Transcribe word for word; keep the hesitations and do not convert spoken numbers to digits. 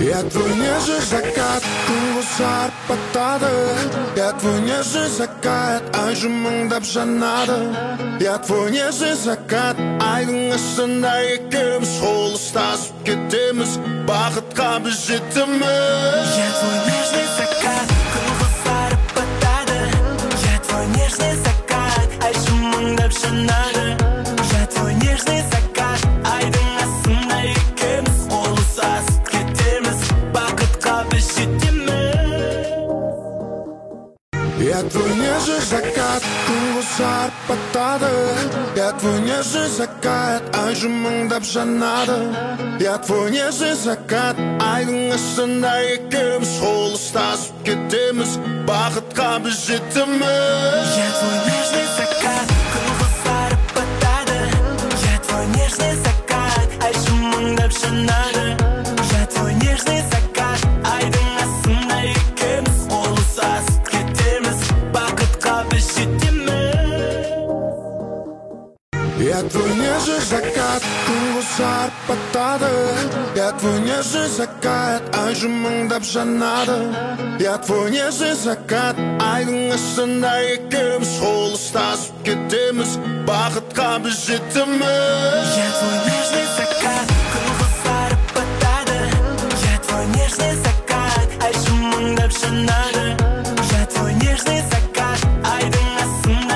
Я твой нежный закат, күн батады. Я твой нежный закат, ай жымыңдап жанады. Я твой нежный закат, айдың астында екеуміз қол ұстасып кетеміз, бақытқа біз жетеміз. Я твой нежный закат, күн батады. Я твой нежный закат, ай жымыңдап жанады. Я твой нежный закат, айдың астында екеуміз қол ұстасып кетеміз, бақытқа біз жетеміз. Я твой нежный закат, күн батады. Я твой нежный закат, ай жымыңдап жанады. Я твой нежный закат, айдың астында екеуміз қол ұстасып кетеміз, бақытқа біз жетеміз. Я твой нежный закат, күн батады. Я твой нежный закат, ай жымыңдап жанады. Я твой нежный закат, айдың астында екеуміз қол ұстасып кетеміз, бақытқа біз жетеміз. Я твой нежный закат, күн батады. Я твой нежный закат, ай жымыңдап жанады. Я твой нежный закат, айдың астында екеуміз қол ұстасып кетеміз, бақытқа біз жетеміз. Я твой нежный закат,